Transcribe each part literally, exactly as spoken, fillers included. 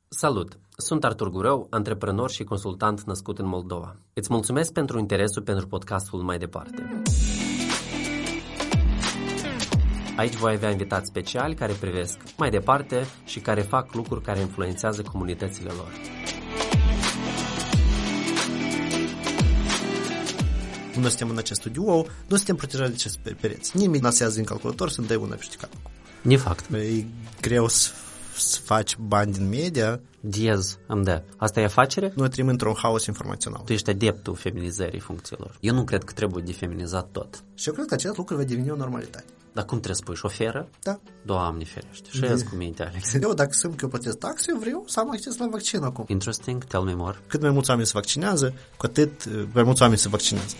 Salut! Sunt Artur Gurău, antreprenor și consultant născut în Moldova. Îți mulțumesc pentru interesul pentru podcastul Mai Departe. Aici voi avea invitați speciali care privesc mai departe și care fac lucruri care influențează comunitățile lor. Noi suntem în acest studio, nu suntem protejați de acest pereți. Nimeni nasează în calculator să-mi dai una peste cap. De fapt. E greu să, să faci bani din media. Diez, îmi dă. Asta e afacere? Noi trăim într-un haos informațional. Tu ești adeptul feminizării funcțiilor. Eu nu cred că trebuie defeminizat tot. Și eu cred că acest lucru va deveni o normalitate. Dar cum trebuie să spui? Șoferă? Da. Doamne ferește. Și azi cu minte, Alex. Eu, dacă sunt că eu plătesc taxe, eu vreau să am acces la vaccin acum. Interesting, tell me more. Cât mai mulți oameni se vaccinează, cu atât mai mulți oameni se vaccinează.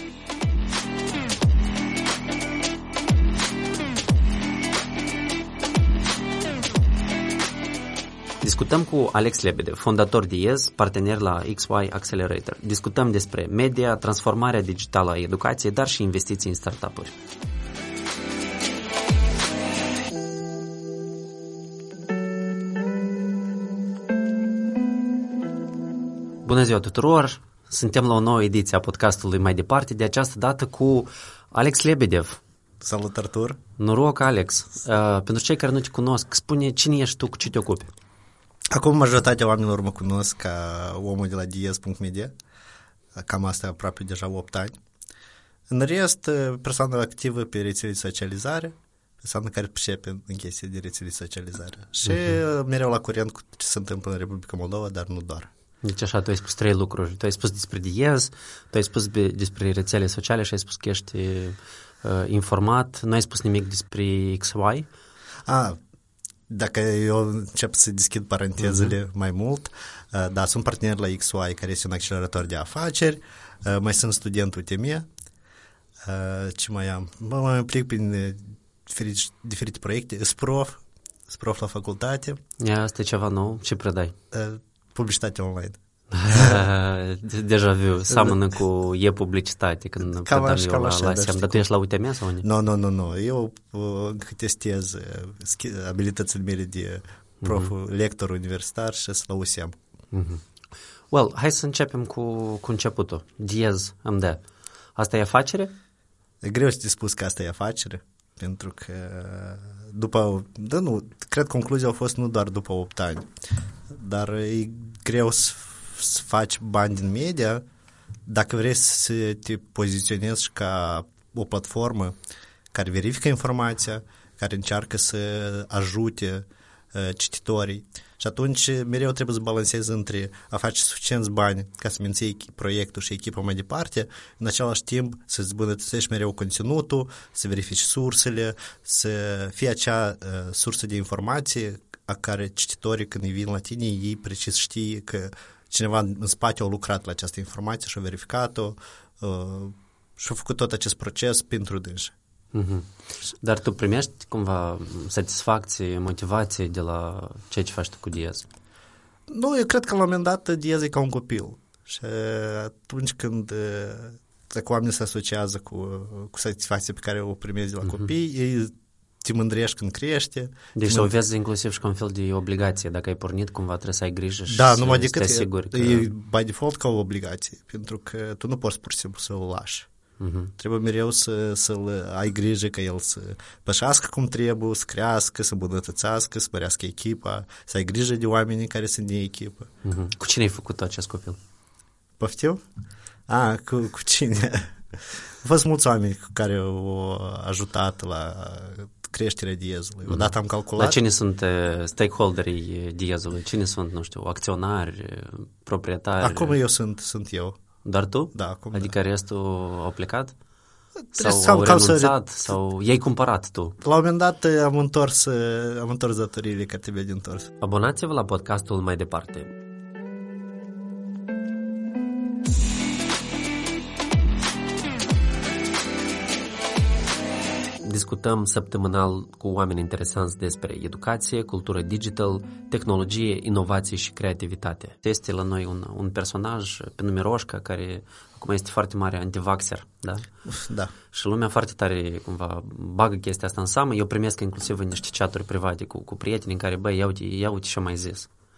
Discutăm cu Alex Lebedev, fondator Diez, partener la X Y Accelerator. Discutăm despre media, transformarea digitală a educației, dar și investiții în startup-uri. Bună ziua tuturor! Suntem la o nouă ediție a podcastului Mai Departe, de această dată cu Alex Lebedev. Salut, Artur! Noroc, Alex! Uh, pentru cei care nu te cunosc, spune cine ești tu, cu ce te ocupi? Acum majoritatea oamenilor mă cunosc ca omul de la diez punct media, cam asta aproape deja opt ani. În rest, persoană activă pe rețele de socializare, persoană care pricepe în chestii de rețele de socializare. Și uh-huh. mereu la curent cu ce se întâmplă în Republica Moldova, dar nu doar. Deci așa, tu ai spus trei lucruri. Tu ai spus despre Diez, tu ai spus be, despre rețele sociale și ai spus că ești uh, informat. Nu ai spus nimic despre X Y. Ah, dacă eu încep să deschid parantezele uh-huh. mai mult, uh, da, sunt partener la X Y, care este un accelerator de afaceri, uh, mai sunt student U T M, uh, ce mai am? Mă mai implic prin diferite, diferite proiecte, SPROF, SPROF la facultate. Asta e ceva nou. Ce predai? Uh, publicitate online. Deja viu, seamănă cu e-publicitate când cam predam eu la, așa, la SEM. Dar tu ești la U T M sau unde? Nu, nu, nu, nu. Eu uh, testez uh, abilitățile mele de prof, uh-huh. lector universitar și să la U S E M. Uh-huh. Well, hai să începem cu, cu începutul. Diez, îmi dă. Asta e afacere? E greu să te spus că asta e afacere, pentru că după, da, nu, cred concluzia a fost nu doar după opt ani, dar e greu să, să faci bani din media dacă vrei să te poziționezi ca o platformă care verifică informația, care încearcă să ajute uh, cititorii. Și atunci mereu trebuie să balancezi între a face suficienți bani ca să menții proiectul și echipa mai departe, în același timp să-ți îmbunătățești mereu conținutul, să verifici sursele, să fie acea uh, sursă de informație a care cititorii când îi vin la tine, ei precis știe că cineva în spate a lucrat la această informație și a verificat-o uh, și a făcut tot acest proces pentru dânsi. Mm-hmm. Dar tu primești cumva satisfacție, motivație de la ceea ce faci tu cu Diez? Nu, eu cred că la un moment dat Diez e ca un copil și atunci când dacă oamenii se asociază cu, cu satisfacția pe care o primezi de la mm-hmm. copii, ei te mândrești când crește. Deci să o vezi inclusiv și ca un fel de obligație. Dacă ai pornit, cumva trebuie să ai grijă și da, să, numai să te asiguri. Da, e by default ca o obligație, pentru că tu nu poți pur și simplu să o lași. Uh-huh. Trebuie mereu să, să-l ai grijă ca el să pășească cum trebuie, să crească, să îmbunătățească, să mărească echipa, să ai grijă de oamenii care sunt din echipă. Uh-huh. Cu cine ai făcut acest copil? Poftiu? Ah, cu, cu cine? Au fost mulți oameni cu care au ajutat la creșterea Diezului. Uh-huh. Odată am calculat. La cine sunt uh, stakeholderii Diezului? Cine sunt, nu știu, acționari, proprietari? Acum eu sunt, sunt eu. Doar tu? Da, acum Adică da. restul au plecat? Trebuie sau să au să... renunțat? Sau i-ai cumpărat tu? La un moment dat am întors, am întors datoriile care trebuie de întors. Abonați-vă la podcastul Mai Departe. Discutăm săptămânal cu oameni interesanți despre educație, cultură digital, tehnologie, inovație și creativitate. Este la noi un, un personaj pe nume Roșca, care acum este foarte mare antivaxer, da? Da. Și lumea foarte tare cumva bagă chestia asta în seamă. Eu primesc inclusiv în niște chaturi private cu, cu prieteni în care, băi, ia uite, ia uite ce mai zis.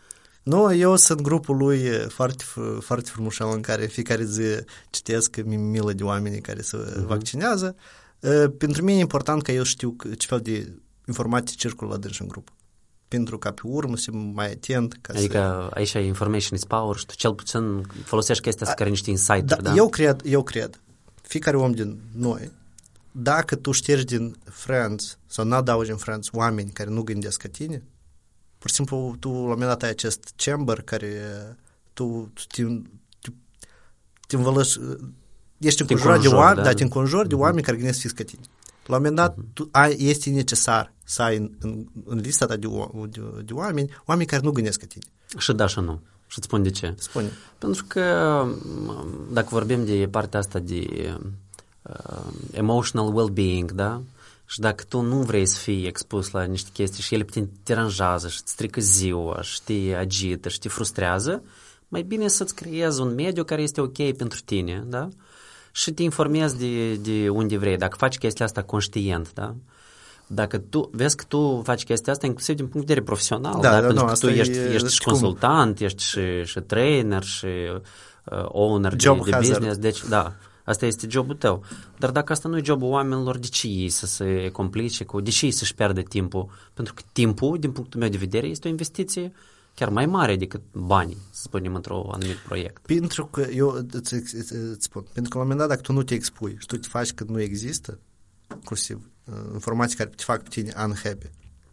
Nu, eu sunt grupul lui foarte, foarte frumos în care fiecare zi citesc milă de oameni care se uh-huh. vaccinează. Pentru mine e important că eu știu ce fel de informații circulă la dânsi în grup. Pentru ca pe urmă să mai atent. Ca adică să... aici information is power și tu cel puțin folosești chestia asta care niște insider, da, da? Eu cred, eu cred, fiecare om din noi, dacă tu ștergi din friends sau n-adaugi în friends oameni care nu gândesc ca tine, pur și simplu tu la un moment dat ai acest chamber care tu te, te, te învălăși, ești înconjurat de oameni, da? Da, te înconjuri de oameni uh-huh. care gândesc fix ca tine. La un moment dat uh-huh. tu ai, este necesar să ai în, în, în lista ta de, de, de oameni, oameni care nu gândesc ca tine. Și da și nu. Și îți spun de ce. Spune. Pentru că dacă vorbim de partea asta de uh, emotional well-being, da? Și dacă tu nu vrei să fii expus la niște chestii și ele te deranjează și îți strică ziua și te agită și te frustrează, mai bine să-ți creezi un mediu care este ok pentru tine, da? Și te informezi de, de unde vrei, dacă faci chestia asta conștient, da? Dacă tu, vezi că tu faci chestia asta inclusiv din punct de vedere profesional, da, da? Da, pentru no, că tu ești, e, ești și consultant, cum? Ești și, și trainer, și uh, owner de, de business, deci, da, asta este jobul tău. Dar dacă asta nu e jobul oamenilor, de ce ei să se complice, cu, de ce ei să-și pierdă timpul? Pentru că timpul, din punctul meu de vedere, este o investiție chiar mai mare decât banii, să spunem, într-un anumit proiect. Pentru că, eu îți, îți, îți spun, pentru că la un moment dat, dacă tu nu te expui și tu te faci când nu există, inclusiv informații care te fac pe tine unhappy,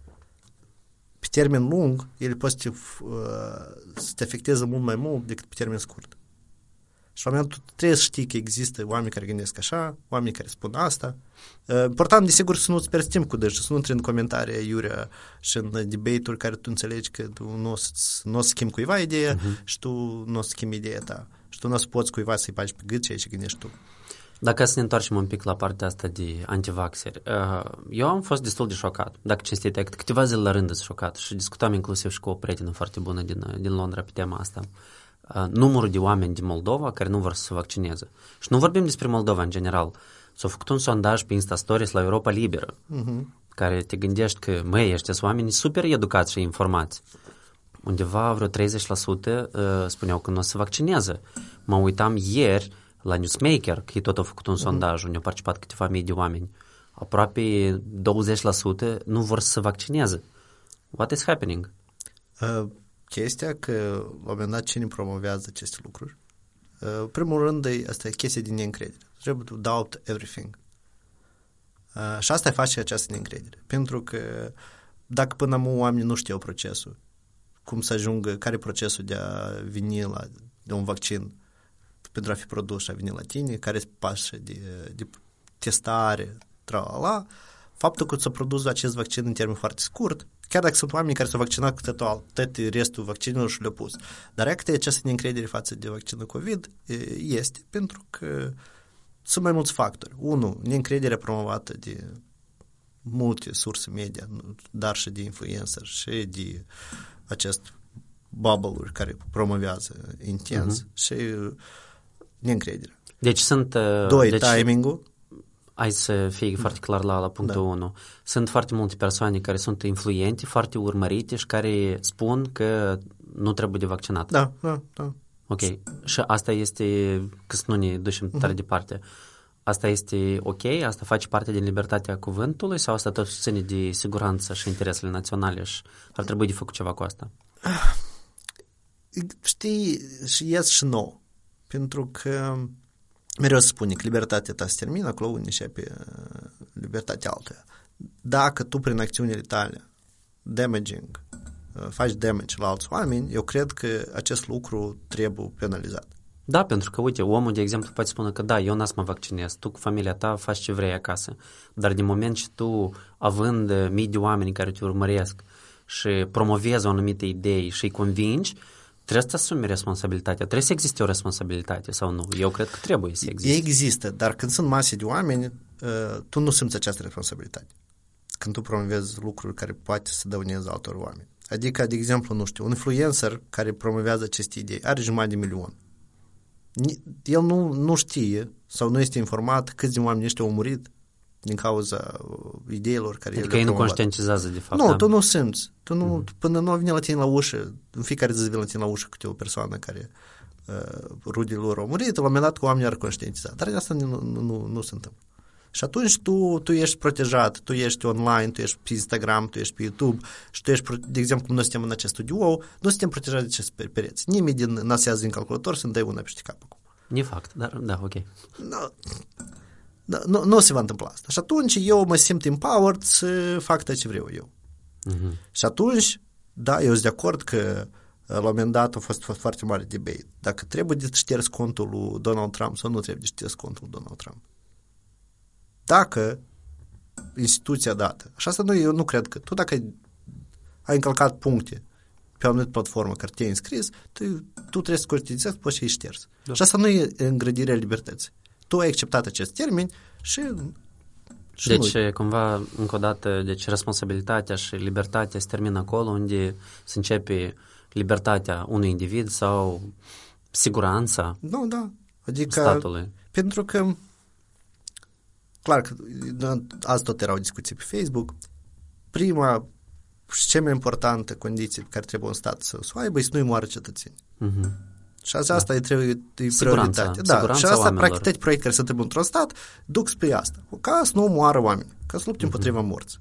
pe termen lung, ele pot să te, să te afecteze mult mai mult decât pe termen scurt. Și la un moment dat, tu trebuie să știi că există oameni care gândesc așa, oameni care spun asta. Important, desigur, să nu-ți pierzi timp cu dâși, să nu intri în comentarii aiurea și în debate-uri care tu înțelegi că tu nu o să, nu o să schimbi cuiva ideea uh-huh. și tu nu o să schimbi ideea ta. Și tu nu o să poți cuiva să-i bagi pe gât ceea ce gândești tu. Dacă să ne întoarcem un pic la partea asta de antivaxeri, eu am fost destul de șocat. Dacă cinstit, câteva zile la rând sunt șocat și discutam inclusiv și cu o prietenă foarte bună din, din Londra pe tema asta. Numărul de oameni din Moldova care nu vor să se vaccineze. Și nu vorbim despre Moldova în general. S-a făcut un sondaj pe Insta Stories la Europa Liberă, uh-huh. care te gândești că, măi, ăștia sunt oameni super educați și informați. Undeva vreo treizeci la sută uh, spuneau că nu o să se vaccineze. Mă uitam ieri la Newsmaker, că ei tot au făcut un uh-huh. sondaj unde au participat câteva mii de oameni. Aproape douăzeci la sută nu vor să se vaccineze. What is happening? Uh. Chestia că, la un moment dat, cine promovează aceste lucruri? Uh, primul rând, e, asta e chestia de neîncredere. Trebuie to doubt everything. Uh, și asta face această neîncredere. Pentru că dacă până acum oamenii nu știau procesul, cum să ajungă, care e procesul de a veni la de un vaccin pentru a fi produs și a veni la tine, care sunt pașii de, de testare, tra-la-la, faptul că s-a produs acest vaccin în termen foarte scurt, chiar dacă sunt oameni care s-au vaccinat cu total, tot restul vaccinelor și le-au pus. Dar iată această neîncredere față de vaccinul COVID este pentru că sunt mai mulți factori. Unu, neîncrederea promovată de multe surse media, dar și de influencer și de acest bubble-uri care promovează intens uh-huh. și neîncrederea. Deci sunt... Uh, Doi, deci... timing-ul. Hai să fie foarte clar la, la punctul unu. Da. Sunt foarte multe persoane care sunt influente, foarte urmărite și care spun că nu trebuie de vaccinat. Da, da, da. Ok. Și asta este, că să nu ne ducem uh-huh. tare departe, asta este ok? Asta face parte din libertatea cuvântului sau asta tot ține de siguranță și interesele naționale și ar trebui de făcut ceva cu asta? Știi, și yes și no. Pentru că mereu se spune că libertatea ta se termină, acolo unde începe libertatea altuia. Dacă tu prin acțiunile tale damaging, faci damage la alți oameni, eu cred că acest lucru trebuie penalizat. Da, pentru că, uite, omul, de exemplu, poate spune că da, eu n-am să mă vaccinez, tu cu familia ta faci ce vrei acasă, dar din moment ce tu, având mii de oameni care te urmăresc și promovezi o anumită idee și îi convingi, trebuie să asumi responsabilitatea. Trebuie să existe o responsabilitate sau nu? Eu cred că trebuie să existe. Există, dar când sunt mase de oameni, tu nu simți această responsabilitate. Când tu promovezi lucruri care poate să dăuneze altor oameni. Adică, de exemplu, nu știu, un influencer care promovează aceste idei are jumătate de milion. El nu, nu știe sau nu este informat câți din oameni ăștia au murit din cauza ideilor care adică ei nu conștientizează de fapt. Nu, da? tu nu simți. Tu nu, mm-hmm. Până nu vine la tine la ușă, în fiecare zi vine la tine la ușă câte o persoană care uh, rudele lor au murit, la un moment dat cu oamenii ar conștientiza. Dar asta nu, nu, nu, nu se întâmplă. Și atunci tu, tu ești protejat, tu ești online, tu ești pe Instagram, tu ești pe YouTube și tu ești, de exemplu, cum noi suntem în acest studio, nu suntem protejați de aceste pereți. Nimeni din nasează din calculator să-mi dai una peste cap acum. E fapt, dar da, ok. No. Nu, nu se va întâmpla asta. Și atunci eu mă simt empowered să fac tot ce vreau eu. Uh-huh. Și atunci, da, eu sunt de acord că la un moment dat a fost, fost foarte mare debate. Dacă trebuie de șters contul lui Donald Trump sau nu trebuie de șters contul lui Donald Trump. Dacă instituția dată, și asta nu, eu nu cred că tu dacă ai încălcat puncte pe o anumită platformă care te-ai înscris, tu, tu trebuie să conștientizezi, poți să-i șterzi. Da. Și asta nu e îngrădirea libertății. Tu ai acceptat acest termen și... și deci, nu. cumva, încă o dată, deci responsabilitatea și libertatea se termină acolo unde se începe libertatea unui individ sau siguranța nu, da. Adică, statului. Pentru că, clar că azi tot erau discuții pe Facebook, prima și cea mai importantă condiție pe care trebuie un stat să o aibă e să nu-i moară cetățeni. Uh-huh. Și asta da. e, trebuie, e siguranța, prioritate. Da. Siguranța și asta, oamenilor. practic, toate proiecte care se întâmplă într-un stat duc spre asta. Ca să nu moară oameni, ca să lupte uh-huh. împotriva morții.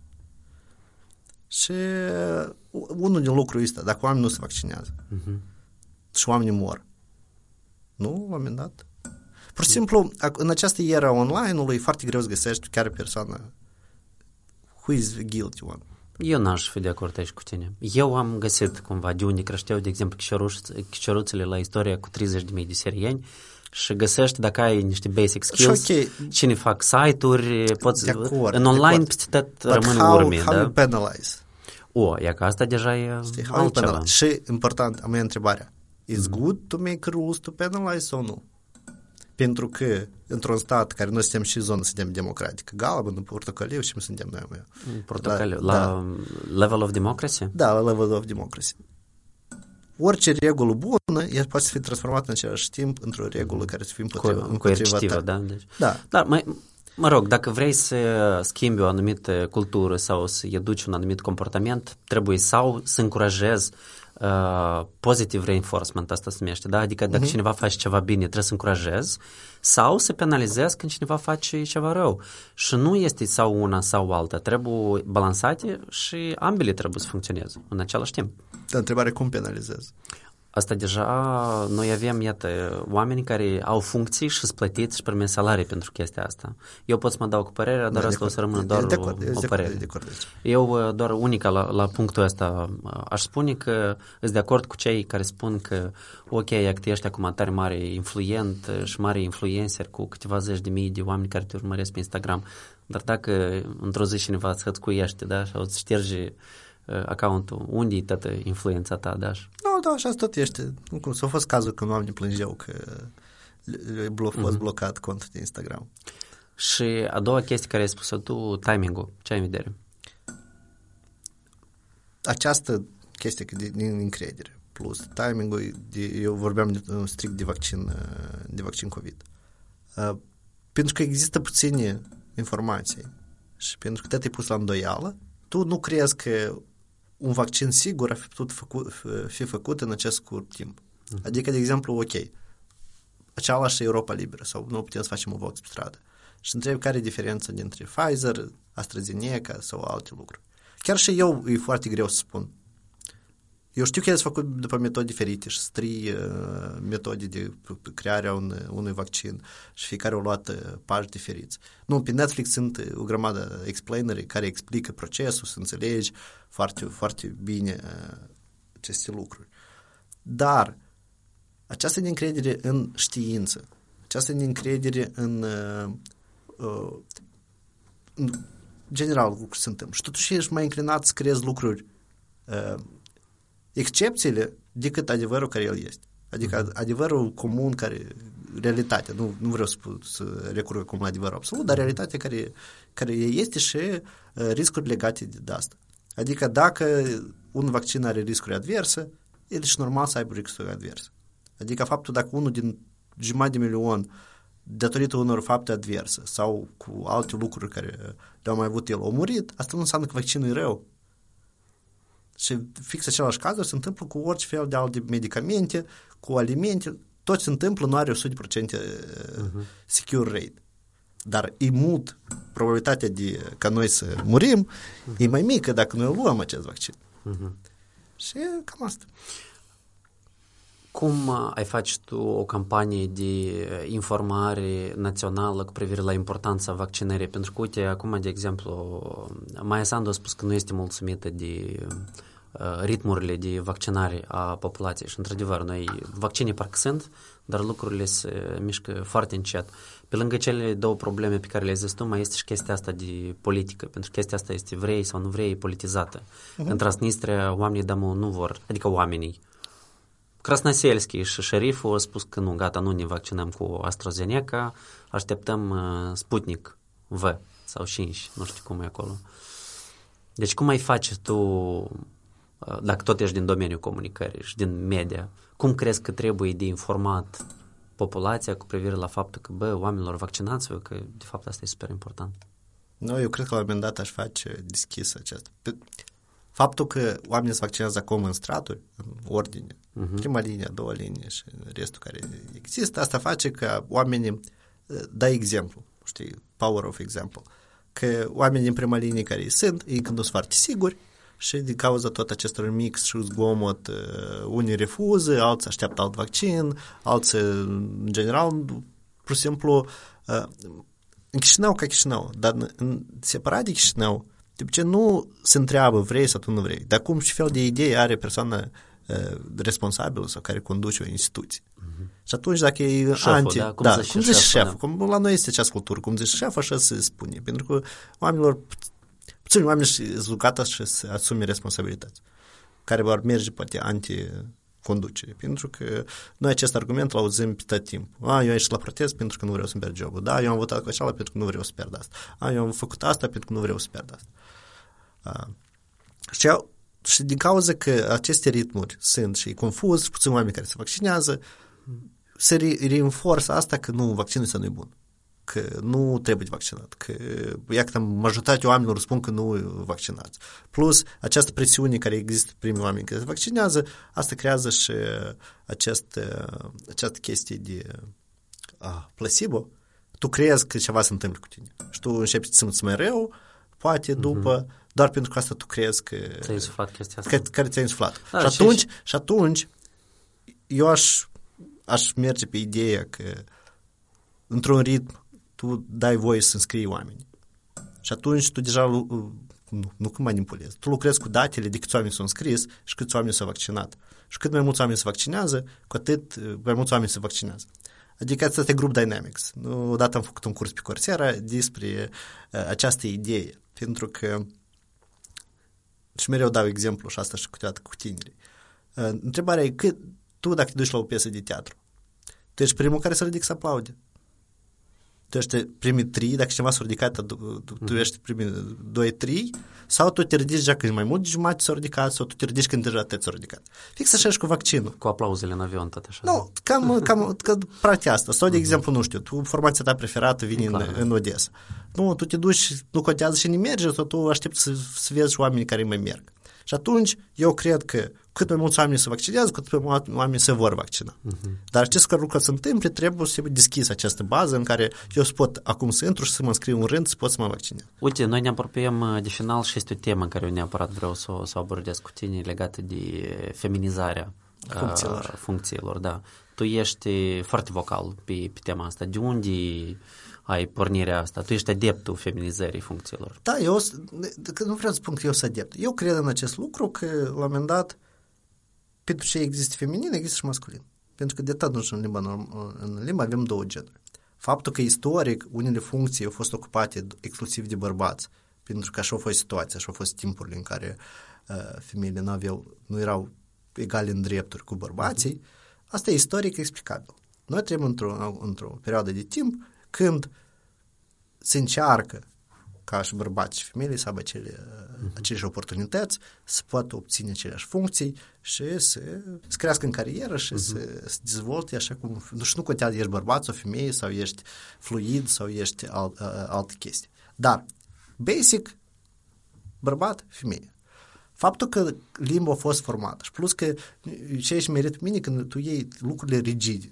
Și unul din lucrurile ăsta, dacă oamenii nu se vaccinează uh-huh. și oamenii mor, nu, la un moment dat. Pur și simplu, în această era online-ului e foarte greu să găsești chiar persoană who is guilty one. Eu n-aș fi de acord aici cu tine. Eu am găsit cumva de unde creșteau, de exemplu, chișoruțele la istoria cu treizeci de mii de serieni și găsești dacă ai niște basic skills, okay. Cine fac site-uri, poți, acord, în online peste tot rămân urme. How da? you penalize? O, ia că asta deja e Știi, altceva. Și important, am eu întrebarea. Is mm-hmm. good to make rules to penalize sau nu? Pentru că într-un stat care noi suntem și zonă, suntem democratică, galben, portocaliu și suntem noi. noi. Portocaliu, la, la da. level of democracy? Da, la level of democracy. Orice regulă bună, ea poate să fie transformată în același timp într-o regulă care să fie împotriva, Cu, coercitivă, da? Deci, da. Dar, mai, mă rog, dacă vrei să schimbi o anumită cultură sau să educi un anumit comportament, trebuie sau să încurajezi Uh, positive reinforcement, asta se numește, da? Adică dacă uh-huh. cineva face ceva bine, trebuie să încurajezi sau să penalizezi când cineva face ceva rău. Și nu este sau una sau alta, trebuie balansate și ambele trebuie să funcționeze în același timp. Dar întrebarea cum penalizezi? Asta deja, noi avem, iată, oameni care au funcții și sunt plătiți și primesc salarii pentru chestia asta. Eu pot să mă dau cu părerea, dar da, asta o să rămână doar de acord, o, o părere. De acord, de acord. Eu doar unica la, la punctul ăsta aș spune că sunt de acord cu cei care spun că ok, acti ăștia acum tare mare influent și mare influencer cu câteva zeci de mii de oameni care te urmăresc pe Instagram, dar dacă într-o zi cineva îți hățcuiește, da, sau îți șterge accountul, unde e toată influența ta, da? Nu, da, așa tot ești. Cum s-a fost cazul când oamenii plângeau că a fost mm-hmm. blocat contul de Instagram. Și a doua chestie care ai spus-o tu, timing-ul. Ce ai în vedere? Această chestie din încredere plus timing-ul, de, eu vorbeam de, strict de vaccin, de vaccin COVID. Uh, pentru că există puține informații și pentru că tot e pus la îndoială, tu nu crezi că un vaccin sigur a fi putut făcu, fi făcut în acest scurt timp. Uh-huh. Adică, de exemplu, ok, aceeași Europa liberă sau nu putem să facem o vot pe stradă. Și întreb care e diferența dintre Pfizer, AstraZeneca sau alte lucruri. Chiar și eu e foarte greu să spun. Eu știu că ele sunt făcut după metode diferite și trei uh, metode de crearea un, unui vaccin și fiecare au luat uh, pași diferiți. Nu, pe Netflix sunt o grămadă explaineri care explică procesul, să înțelegi foarte, foarte bine uh, aceste lucruri. Dar această neîncredere în știință, această neîncredere în, uh, uh, în general lucruri se întâmplă. Și totuși ești mai înclinat să creezi lucruri uh, excepțiile decât adevărul care el este. Adică uh-huh. adevărul comun care, realitatea, nu, nu vreau să, să recurg acum la adevărul absolut, dar realitatea care, care este și uh, riscuri legate de, de asta. Adică dacă un vaccin are riscuri adverse, el și normal să aibă riscuri adverse. Adică faptul dacă unul din jumătate de milion datorită unor fapte adverse sau cu alte lucruri care le-au mai avut el, a murit, asta nu înseamnă că vaccinul e rău. Și fix același cazuri se întâmplă cu orice fel de alte medicamente, cu alimente, tot se întâmplă, nu are o sută la sută uh-huh. secure rate. Dar e mult probabilitatea de ca noi să murim, uh-huh. e mai mică dacă noi luăm acest vaccin. Uh-huh. Și cam asta. Cum ai face tu o campanie de informare națională cu privire la importanța vaccinării? Pentru că, uite, acum, de exemplu, Maia Sandu a spus că nu este mulțumită de uh, ritmurile de vaccinare a populației și, într-adevăr, noi vaccinii parcă sunt, dar lucrurile se mișcă foarte încet. Pe lângă cele două probleme pe care le-ai zis tu, mai este și chestia asta de politică, pentru că chestia asta este vrei sau nu vrei politizată. Uh-huh. În Transnistria oamenii de nu vor, adică oamenii, Krasnoselski și șeriful a spus că nu, gata, nu ne vaccinăm cu AstraZeneca, așteptăm uh, Sputnik V sau cinci, nu știu cum e acolo. Deci cum ai face tu, uh, dacă tot ești din domeniul comunicării și din media, cum crezi că trebuie de informat populația cu privire la faptul că, bă, oamenilor vaccinați-vă, că de fapt asta e super important? Nu, eu cred că la un moment dat aș face deschis acest. Faptul că oamenii se vaccinează acum în straturi, în ordine, uh-huh. prima linie, a doua linie și restul care există, asta face că oamenii dă exemplu, știi, power of example, că oamenii din prima linie care sunt, ei când nu sunt foarte siguri și din cauza tot acestor mix și zgomot, unii refuză, alții așteaptă alt vaccin, alții, în general, pur și simplu, în Chișinău ca Chișinău, dar în separat de Chișinău, de ce nu se întreabă vrei sau tu nu vrei, dar cum și fel de idee are persoana uh, responsabilă sau care conduce o instituție. Uh-huh. Și atunci dacă e șeful, anti... Da, cum da, zice cum zice șeful, șeful, da. cum la noi este această cultură, cum zice șeful, așa se spune. Pentru că oamenilor, puțini oameni sunt gata și să asume responsabilități, care vor merge poate anti-conducere. Pentru că noi acest argument l-auzim pe tot timpul. A, eu am ieșit la protest pentru că nu vreau să-mi pierd jobul. Da, eu am votat cu așa pentru că nu vreau să pierd asta. A, eu am făcut asta pentru că nu vreau să pierd asta. Uh, și, și din cauza că aceste ritmuri sunt și confuz și puțini oameni care se vaccinează, se re- reinforță asta că nu, vaccinul ăsta nu e bun, că nu trebuie vaccinat, că iată, majoritatea oamenilor spun că nu vaccinați. Plus, această presiune care există primii oameni care se vaccinează, asta creează și acest, această chestie de uh, placebo. Tu crezi că ceva se întâmplă cu tine și tu începi să simți mai rău, poate după, mm-hmm. doar pentru că asta tu crezi că... Ți-ai insuflat chestia asta. Că, care ți-ai insuflat. Da, și, atunci, și... și atunci, eu aș, aș merge pe ideea că într-un ritm tu dai voie să înscrii oamenii. Și atunci tu deja nu, nu că manipulezi. Tu lucrezi cu datele de câți oameni s-au înscris și câți oameni s-au vaccinat. Și cât mai mulți oameni se vaccinează, cu atât mai mulți oameni se vaccinează. Adică asta este Group Dynamics. Odată am făcut un curs pe Coursera despre uh, această idee. Pentru că și mereu dau exemplu și asta și câteodată cu tinerii. Uh, întrebarea e că tu dacă te duci la o piesă de teatru, tu ești primul care să ridică să aplaude. Tu ești primii trei, dacă cineva s-a ridicat, tu, tu ești primii doi, trei, sau tu te ridici deja când mai mult de jumătate s-au ridicat, sau tu te ridici când deja atât s-au ridicat. Fix așa și cu vaccinul. Cu aplauzele în avion, tot așa. Nu, cam, cam, cam practic asta. Sau, de uh-huh. exemplu, nu știu, tu, formația ta preferată vine în, în Odessa. Nu, tu te duci, nu contează și nu mergi, sau tu aștepți să, să vezi oamenii care mai merg. Și atunci, eu cred că cât mai mulți oameni se vaccinează, cât mai mulți oameni se vor vaccina. Uh-huh. Dar acest lucru să se întâmple, trebuie să fie deschis această bază în care eu să pot acum să intru și să mă înscriu în rând, să pot să mă vaccinez. Uite, noi ne apropiem de final și este o temă care eu neapărat vreau să o, să o abordez cu tine legată de feminizarea funcțiilor. Uh, funcțiilor, da. Tu ești foarte vocal pe, pe tema asta. De unde ai pornirea asta? Tu ești adeptul feminizării funcțiilor. Da, eu nu vreau să spun că eu sunt adept. Eu cred în acest lucru că, la un moment dat, pentru ce există feminin, există și masculin. Pentru că de tot nu știu, în limba, în limba avem două genuri. Faptul că istoric unele funcții au fost ocupate exclusiv de bărbați, pentru că așa a fost situația, așa au fost timpurile în care uh, femeile nu aveau, nu erau egale în drepturi cu bărbații, asta e istoric explicabil. Noi trăim într-o, într-o perioadă de timp când se încearcă ca și bărbați și femeile să aibă acele, uh-huh. aceleși oportunități, să poată obține aceleași funcții și să, să crească în carieră și uh-huh. să se dezvolte așa cum... Nu, și nu contează, ești bărbat sau femeie sau ești fluid sau ești alt, uh, alte chestii. Dar, basic, bărbat, femeie. Faptul că limba a fost formată și plus că ce ești merit pe mine când tu iei lucrurile rigide.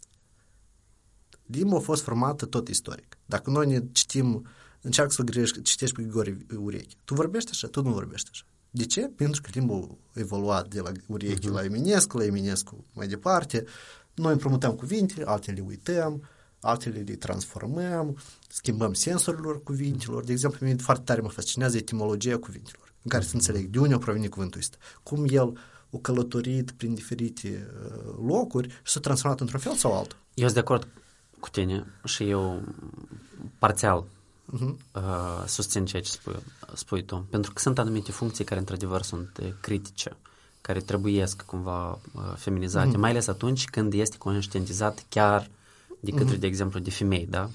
Limba a fost formată tot istoric. Dacă noi ne citim, încearcă să grești, citești pe Grigore Ureche. Tu vorbești așa, tu nu vorbești așa. De ce? Pentru că limba a evoluat de la Ureche uh-huh. la Eminescu, la Eminescu mai departe. Noi împrumutăm cuvintele, altele le uităm, altele le transformăm, schimbăm sensurilor cuvintelor. De exemplu, pe mine foarte tare mă fascinează etimologia cuvintelor, în care uh-huh. să înțeleg de unde a provenit cuvântul ăsta. Cum el a călătorit prin diferite uh, locuri și s-a transformat într-un fel sau altul. Eu sunt de acord cu tine și eu parțial uh-huh. uh, susțin ceea ce spui, spui tu. Pentru că sunt anumite funcții care într-adevăr sunt uh, critice, care trebuiesc cumva uh, feminizate, uh-huh. mai ales atunci când este conștientizat chiar de către, uh-huh. de exemplu, de femei, da?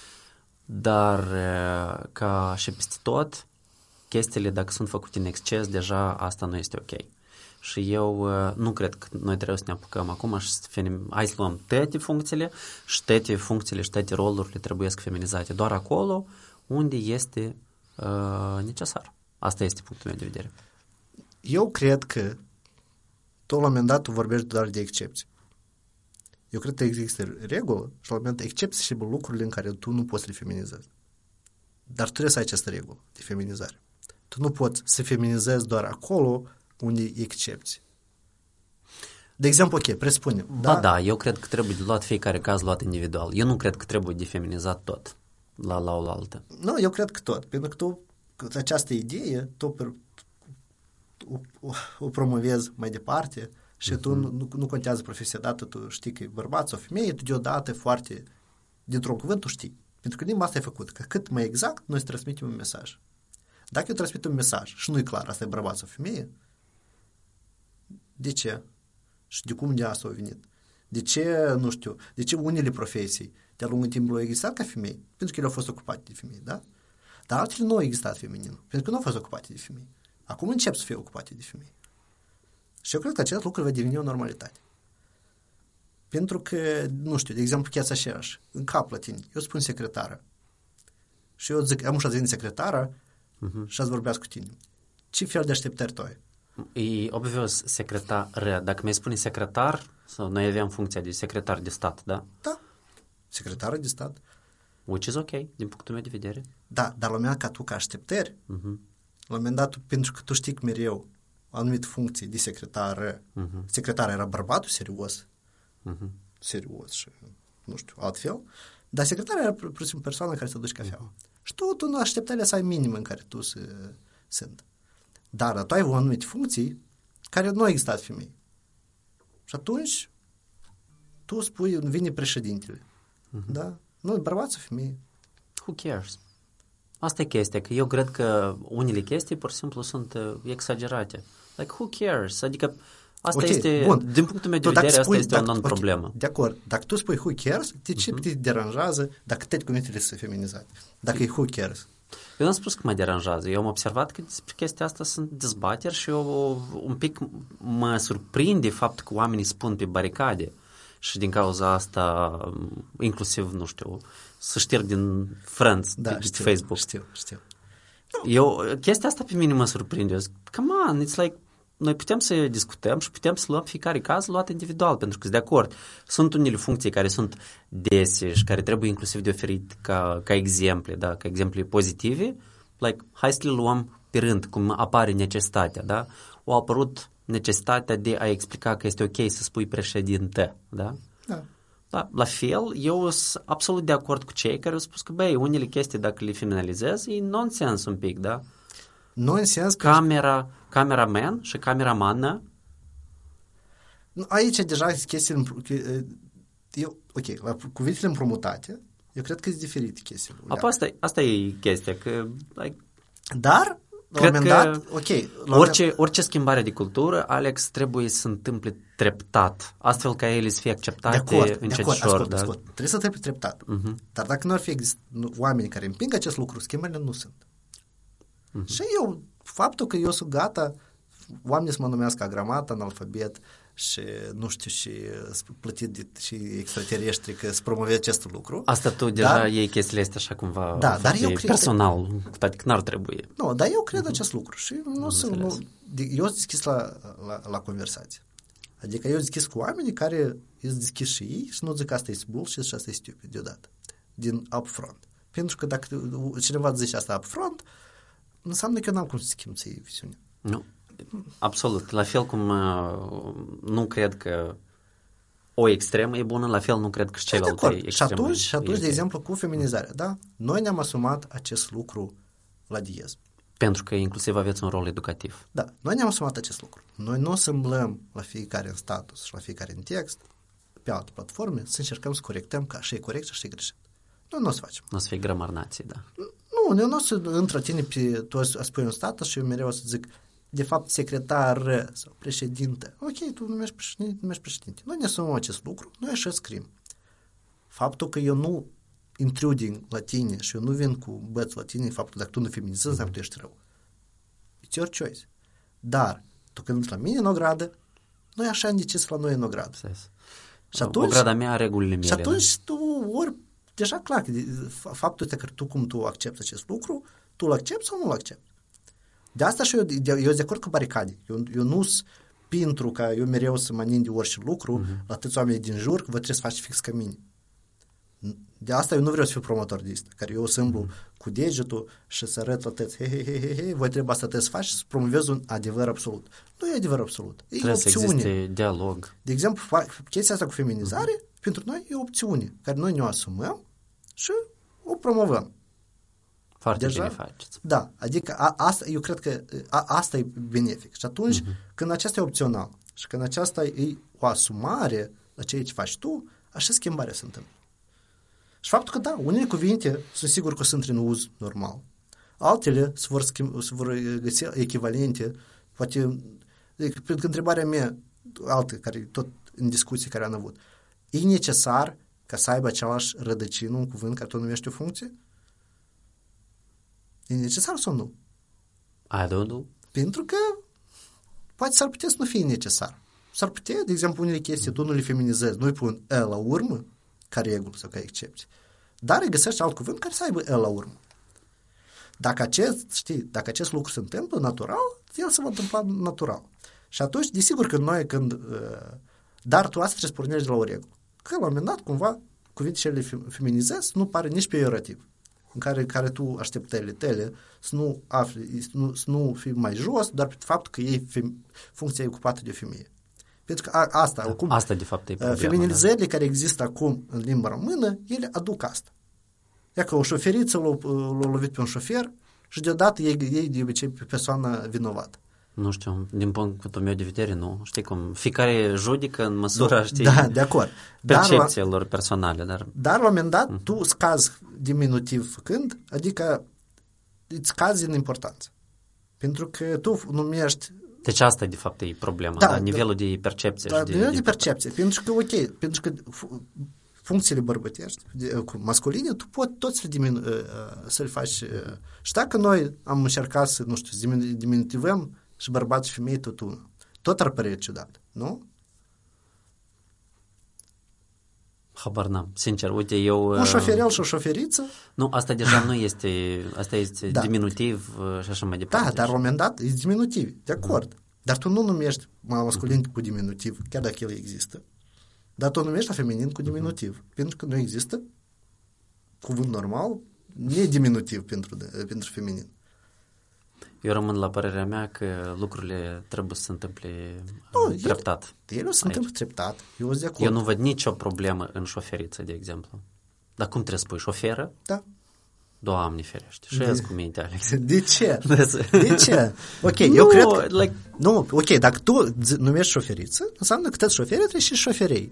Dar uh, ca și peste tot, chestiile, dacă sunt făcute în exces, deja asta nu este ok. Și eu uh, nu cred că noi trebuie să ne apucăm acum și să fenim, hai să luăm toate funcțiile și toate funcțiile și toate rolurile trebuie să feminizate. Doar acolo unde este uh, necesar. Asta este punctul meu de vedere. Eu cred că tot la un moment dat tu vorbești doar de excepții. Eu cred că există regulă și la un moment dat excepții și lucrurile în care tu nu poți să le feminizezi. Dar tu trebuie să ai această regulă de feminizare. Tu nu poți să feminizezi doar acolo unde excepții. De exemplu, ok, presupune. Ba da? da, eu cred că trebuie de luat fiecare caz luat individual. Eu nu cred că trebuie de feminizat tot la la o altă. Nu, eu cred că tot. Pentru că tu, această idee, tu o, o, o promovezi mai departe și uh-huh. tu nu, nu contează profesia dată, tu știi că e bărbat sau femeie, tu deodată foarte, dintr-un cuvânt tu știi. Pentru că limba asta e făcută, că cât mai exact noi să transmitem un mesaj. Dacă eu transmit un mesaj și nu e clar, asta e bărbat sau femeie, de ce? Și de cum de asta a venit? De ce, nu știu, de ce unele profesii de-a lungul timpului au existat ca femei? Pentru că ele au fost ocupate de femei, da? Dar altele nu au existat feminin, pentru că nu au fost ocupate de femei. Acum încep să fie ocupate de femei. Și eu cred că acest lucru va deveni o normalitate. Pentru că, nu știu, de exemplu, chiar aceeași, în cap la tine, eu spun secretară. Și eu zic, am ușa să vin secretară uh-huh. și ați vorbească cu tine. Ce fel de așteptări tu ai? E obvious secretară. Dacă mi-ai spune secretar, sau noi aveam funcția de secretar de stat, da? Da, secretară de stat. Which is ok, din punctul meu de vedere. Da, dar la mea ca tu ca așteptări, uh-huh. la un moment dat, pentru că tu știi că mereu anumite funcții de secretară, uh-huh. secretară era bărbatul serios, uh-huh. serios și, nu știu, altfel, dar secretară era o persoană care să duci cafeaua. Uh-huh. Și tu, tu nu așteptările să ai minim în care tu să sunt. Dar tu ai o anumite funcții care nu au existat femei. Și atunci tu spui, vine președintele. Uh-huh. Da? Nu, bărbat sau femeie. Who cares? Asta e chestia, că eu cred că unele chestii pur și simplu sunt uh, exagerate. Like, who cares? Adică asta okay, este, bun. Din punctul meu de vedere, spui, asta este dacă, o non-problemă. Okay, de acord. Dacă tu spui who cares, de ce uh-huh. te deranjează dacă toate cuvintele sunt feminizate? Dacă e who cares. Eu n-am spus că mă deranjează. Eu am observat că despre chestia asta sunt dezbateri și eu un pic mă surprinde faptul că oamenii spun pe baricade și din cauza asta inclusiv, nu știu, să șterg din friends da, de știu, Facebook. știu, știu. Eu, chestia asta pe mine mă surprinde. Eu zic, come on, it's like, noi putem să discutăm și putem să luăm fiecare caz luat individual, pentru că sunt de acord. Sunt unele funcții care sunt dese și care trebuie inclusiv de oferit ca, ca exemple, da, ca exemple pozitive. Like, hai să le luăm pe rând, cum apare necesitatea, da? Au apărut necesitatea de a explica că este ok să spui președinte, da? Da. Da, la fel, eu sunt absolut de acord cu cei care au spus că, băi, unele chestii, dacă le feminalizez, e nonsens un pic, da? Nonsens că... Camera, cameraman și cameramană. Aici deja chestiile... Eu, ok, la cuvintele împrumutate, eu cred că sunt diferite chestiile. Apa, asta, asta e chestia, că... Like, dar, la un moment dat, ok... Orice, moment... orice schimbare de cultură, Alex, trebuie să se întâmple treptat, astfel ca ele să fie acceptate încetșor. Da? Trebuie să trebuie treptat. Uh-huh. Dar dacă nu ar fi exist, nu, oameni care împing acest lucru, schimbările nu sunt. Uh-huh. Și eu, faptul că eu sunt gata, oamenii să mă numească agramat, analfabet și nu știu și plătit de, și extraterestri că să promoveze acest lucru. Asta tu deja dar, iei chestiile astea așa cumva da, dar eu cred personal, cu toate că n-ar trebui. Nu, dar eu cred uh-huh. acest lucru și nu sunt, nu, eu sunt deschis la, la, la conversație. Adică eu sunt deschis cu oamenii care sunt deschis și ei și nu zic că asta e bullshit și asta e stupid deodată, din upfront. Pentru că dacă cineva zice asta upfront, înseamnă că eu n-am cum să schimb ție visiunea. Nu, absolut. La fel cum uh, nu cred că o extremă e bună, la fel nu cred că și cealaltă e extremă. Și atunci, și atunci de exemplu, cu feminizarea, da? Noi ne-am asumat acest lucru la Diez. Pentru că inclusiv aveți un rol educativ. Da, noi ne-am asumat acest lucru. Noi nu o să îmblăm la fiecare în status și la fiecare în text, pe alte platforme, să încercăm să corectăm că așa e corect și așa e greșit. Noi nu o să facem. Nu o să fie gramar nații, da. Nu, eu nu o să întretine pe, tu o să spui un status și eu mereu o să zic, de fapt, secretar sau președinte. Ok, tu numești președinte, numești președinte. Noi ne asumăm acest lucru, noi așa scrim. Faptul că eu nu intruding la tine și eu nu vin cu băți la tine, faptul că dacă tu nu feminizezi, înseamnă că tu ești rău. It's your choice. Dar, tu când ești la mine în ogradă, noi așa am decis la noi în ogradă. Și atunci, ograda mea are regulile mele. Și atunci tu, ori, deja clar, faptul că tu cum tu accepti acest lucru, tu îl accepti sau nu îl accepti. De asta și eu, eu, eu sunt de acord cu baricade. Eu, eu nu sunt pentru ca eu mereu să mă anin de orice lucru uh-huh. la atâți oameni din jur, că vă trebuie să faci fix ca mine. De asta eu nu vreau să fiu promotor de asta, care eu să îmblu uh-huh. cu degetul și să arăt la tăți, he, he, he, he, he, voi trebuie asta să faci și să promovezi un adevăr absolut. Nu e adevăr absolut, e trebuie opțiune. Trebuie să existe dialog. De exemplu, chestia asta cu feminizare, uh-huh. pentru noi e o opțiune, care noi ne-o asumăm și o promovăm. Foarte deja, bine faceți. Da, adică a, asta, eu cred că a, asta e benefic. Și atunci, uh-huh. când aceasta e opțional și când aceasta e o asumare la ceea ce faci tu, așa schimbarea se întâmplă. Și faptul că, da, unele cuvinte sunt sigur că sunt în uz normal. Altele se vor, schimb, se vor găsi echivalente. Poate, pentru că întrebarea mea, altă, care tot în discuții care am avut, e necesar ca să aibă același rădăcină un cuvânt care tu numești o funcție? E necesar sau nu? I don't know. Pentru că poate s-ar putea să nu fie necesar. S-ar putea, de exemplu, unele chestii tu nu le feminizezi, nu îi pun E la urmă, ca regulă sau ca excepție. Dar îi găsești alt cuvânt care să aibă E la urmă. Dacă acest, știi, dacă acest lucru se întâmplă natural, el se va întâmpla natural. Și atunci, desigur că noi când... Uh, dar tu asta trebuie să pornești de la o regulă. Că la un moment dat, cumva, cuvintele le feminizezi nu pare nici peiorativ. În care, care tu așteptările tale să nu, afli, să, nu, să nu fii mai jos, doar pe faptul că ei fem, funcția e ocupată de o femeie. Pentru că a, asta, da, acum, asta de fapt e problema, feminizările da. care există acum în limba română, ele aduc asta. Ia că o șoferiță l-a, l-a lovit pe un șofer și deodată ei, ei de obicei pe persoana vinovată. Nu știu, din punctul meu de vedere, nu. Știi cum, fiecare judică în măsura, nu, știi, da, de acord. percepțiilor dar, personale. Dar, dar la un moment dat, uh-huh. tu scazi diminutiv făcând, adică îți scazi în importanță. Pentru că tu numești... Deci asta, de fapt, e problema, da, da? Nivelul da, de percepție. Da, de, nivelul de, de percepție. Pentru că, ok, pentru că funcțiile bărbătești, de, masculine, tu poți tot să le, diminu, să le faci. Și dacă noi am încercat să, nu știu, să diminutivăm și bărbați și femei tot unul, tot ar părea ciudat, nu? Habar n-am, sincer, uite, eu... Un șoferel și o șoferiță... Nu, asta deja nu este, asta este da. diminutiv și așa mai departe. Da, dar la un moment dat e diminutiv, de acord. Mm. Dar tu nu numești masculin mm. cu diminutiv, chiar dacă el există, dar tu numești la feminin cu diminutiv, mm. pentru că nu există cuvânt normal, nediminutiv pentru, pentru feminin. Eu rămân la părerea mea că lucrurile trebuie să se întâmple nu, treptat. Ele, ele se întâmplă treptat. Eu, eu nu văd nicio problemă în șoferiță, de exemplu. Dar cum trebuie să spui? Șoferă? Da. Doamne ferește. Și azi cu minte, Alex. De ce? De ce? Ok, nu, eu cred că... Like... Nu, ok, dacă tu numești șoferiță, înseamnă că toți șoferii trebuie și șoferei.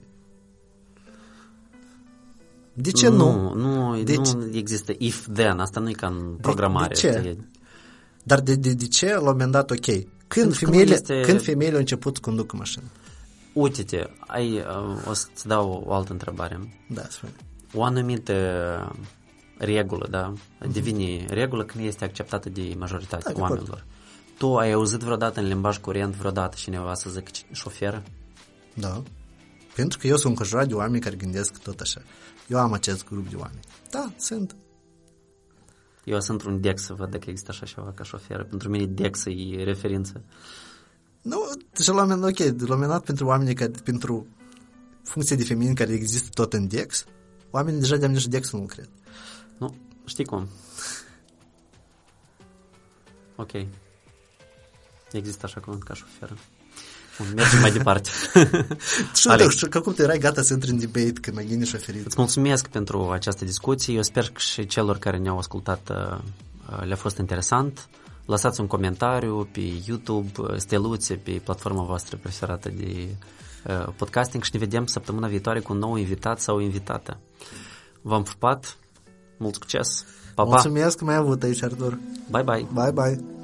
De ce nu? Nu, nu, de nu ce? Există if-then. Asta nu e ca în programare. De, de ce? Dar de, de, de ce, la un moment dat, ok, când femeile, este... când femeile au început să conducă mașină? Uite-te, ai, uh, o să-ți dau o altă întrebare. Da, spune. O anumită regulă, da? Devine regulă când este acceptată de majoritatea da, oamenilor. Tu ai auzit vreodată în limbaj curent vreodată cineva să zică șoferă? Da. Pentru că eu sunt înconjurat de oameni care gândesc tot așa. Eu am acest grup de oameni. Da, sunt. Eu sunt un Dex să văd dacă există așa ceva ca șoferă. Pentru mine Dex e referință. Nu, și la un moment, ok, la un moment dat pentru oamenii care, pentru funcție de feminin care există tot în Dex, oamenii deja de-am nici Dex nu cred. Nu, știi cum? Ok. Există așa cuvânt ca șoferă. Bun, mergem mai departe. Și că cum te erai gata să intri în debate când mai gândi șoferit? Îți mulțumesc pentru această discuție. Eu sper că și celor care ne-au ascultat le-a fost interesant. Lăsați un comentariu pe YouTube, steluțe pe platforma voastră preferată de podcasting și ne vedem săptămâna viitoare cu un nou invitat sau invitată. V-am pupat. Mult succes. Pa, pa. Mulțumesc că m-ai avut aici, Artur. Bye, bye. Bye, bye.